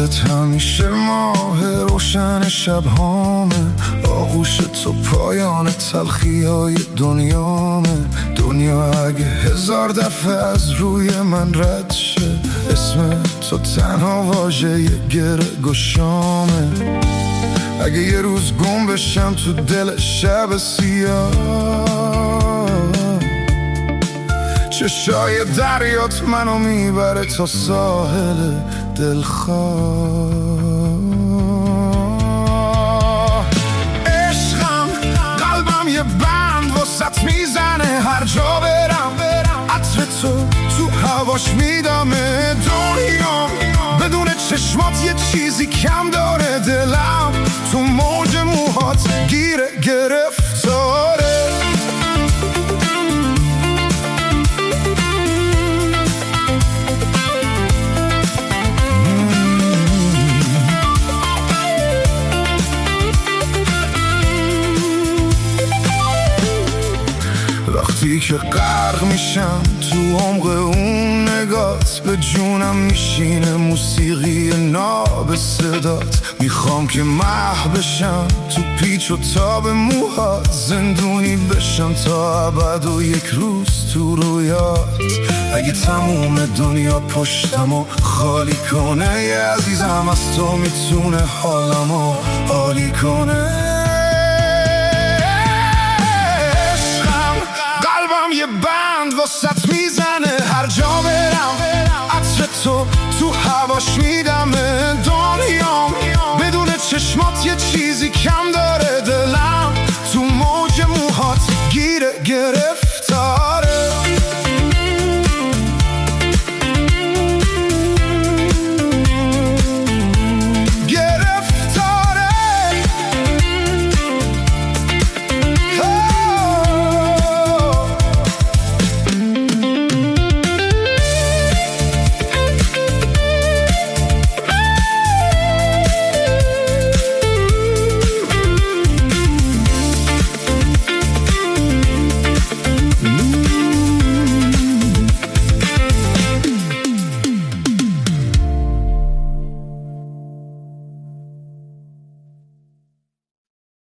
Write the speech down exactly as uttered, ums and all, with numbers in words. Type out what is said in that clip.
دلت همیشه ماه روشن شبهامه، آغوش تو پایان تلخی های دنیامه. دنیا اگه هزار دفعه از روی من رد شه، اسم تو تنها واژه یه گره گشامه. اگه یه روز گم بشم تو دل شب سیاه، چشای دریات منو میبره تا ساحل دلخواه. عشقم قلبم یه بند وسط میزنه، هر جا برم عطر تو تو هواش میدمه. دنیا بدون چشمات یه چیزی کم داره، دلم تو موج موهات گیره گرفتاره. وقتی که غرق میشم تو عمق اون نگات، به جونم میشینه موسیقی ناب صدات. میخوام که محو بشم تو پیچ و تاب موهات، زندونی بشم تا ابد و یک روز تو رویات. اگه تموم دنیا پشتمو خالی کنه، یه عزیزم از تو میتونه حالمو عالی کنه. یه بند وسط میزنه، هر